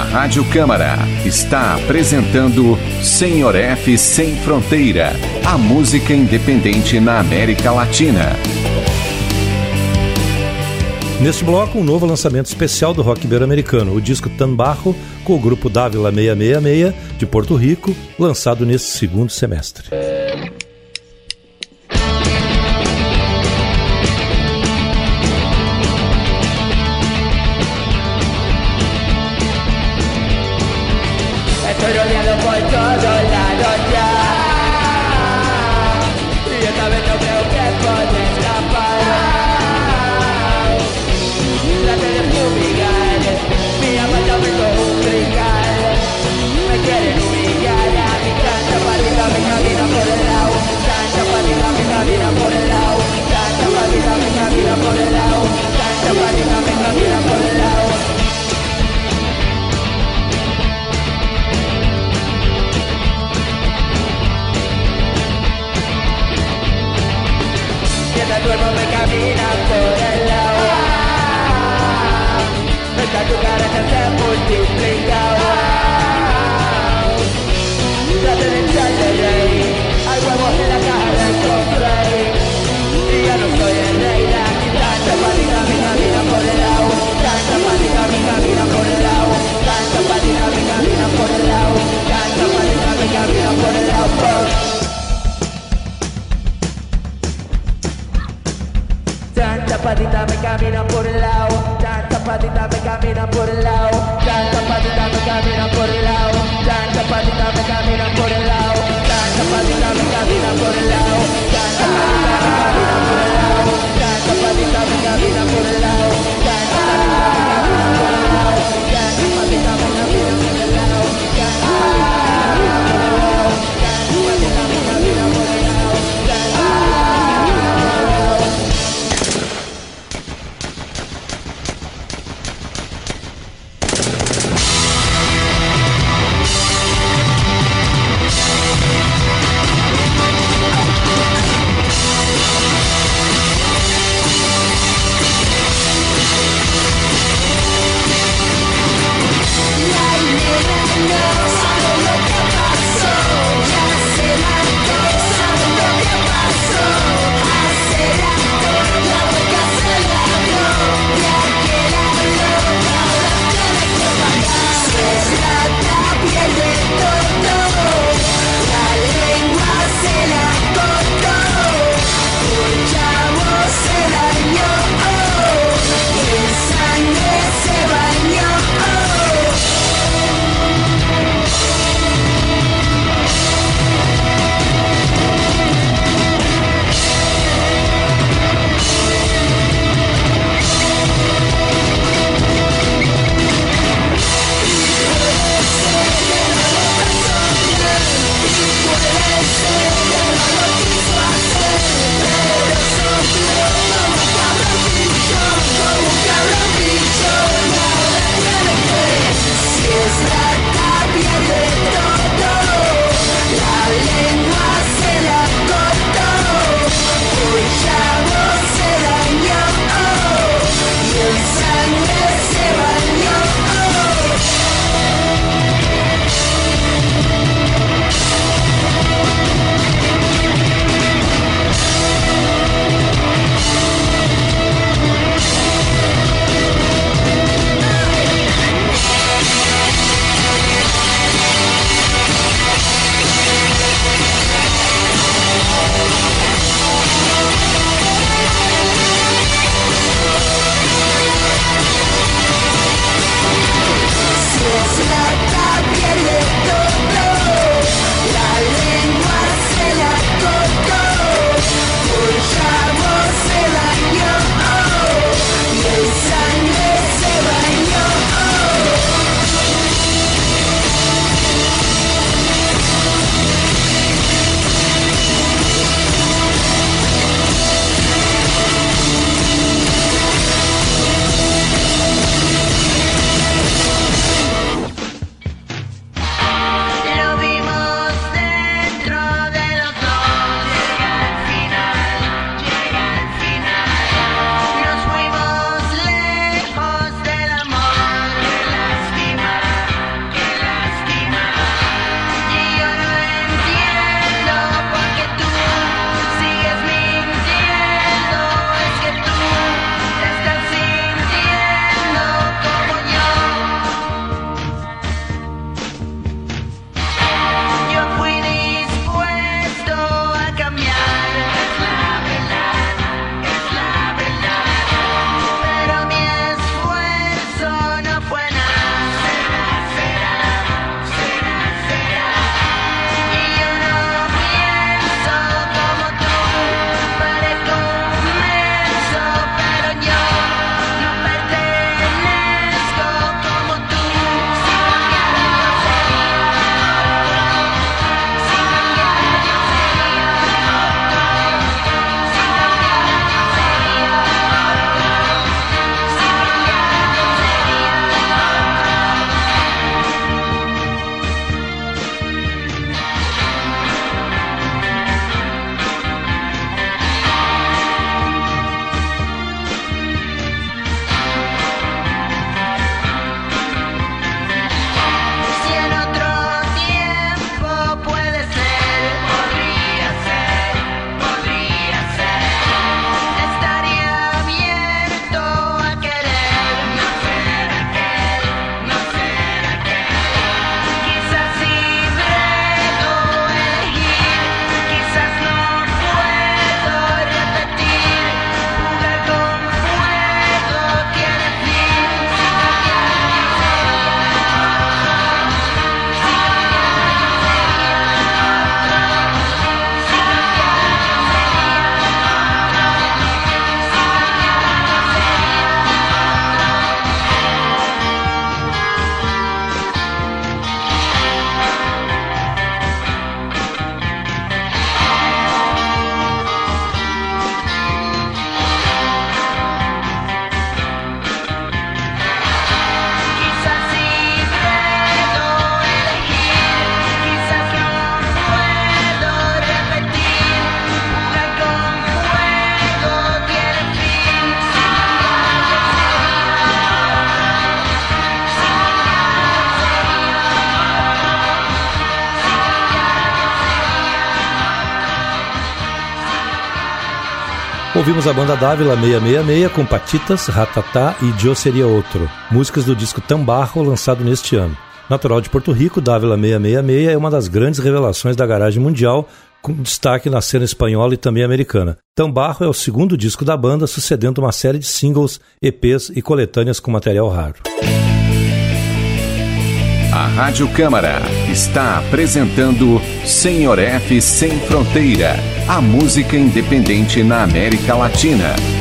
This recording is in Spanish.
A Rádio Câmara está apresentando Senhor F Sem Fronteira, a música independente na América Latina. Neste bloco, um novo lançamento especial do rock ibero-americano, o disco Tambajo, com o grupo Dávila 666, de Porto Rico, lançado neste segundo semestre. Estoy rodeado por todos lados ya, y esta vez no creo que pueda escapar. Traté de fumigar mi apartamento umbilical. Me quieren humillar a mi tanta patita me camina por el lado, tanta patita me camina por el lado, tanta patita me camina por el lado, tanta patita me camina por el lado. Mientras duermo me camina por el lado, mientras tu cara se multiplica. Traté de echarle rey al huevo de la caja del cofre, y ya no soy el rey de aquí. Tanta patita me camina por el lado, tanta patita me camina por el lado, tanta patita me camina por el lado, tanta patita me camina por el lado. Tanta patita me camina por el lado, tanta patita me camina por el lado, tanta patita me camina por el lado, tanta patita me camina por el lado, tanta patita me camina por el lado, tanta patita me camina por el lado, tanta patita me camina por el lado, tanta patita me camina por el lado, tanta patita me camina por el lado, tanta patita me camina por el lado, tanta patita me camina por el lado. Ouvimos a banda Dávila 666 com Patitas, Ratatá e Eu Seria Outro, músicas do disco Tambarro, lançado neste ano. Natural de Porto Rico, Dávila 666 é uma das grandes revelações da garagem mundial, com destaque na cena espanhola e também americana. Tambarro é o segundo disco da banda, sucedendo uma série de singles, EPs e coletâneas com material raro. A Rádio Câmara está apresentando Senhor F Sem Fronteira, a música independente na América Latina.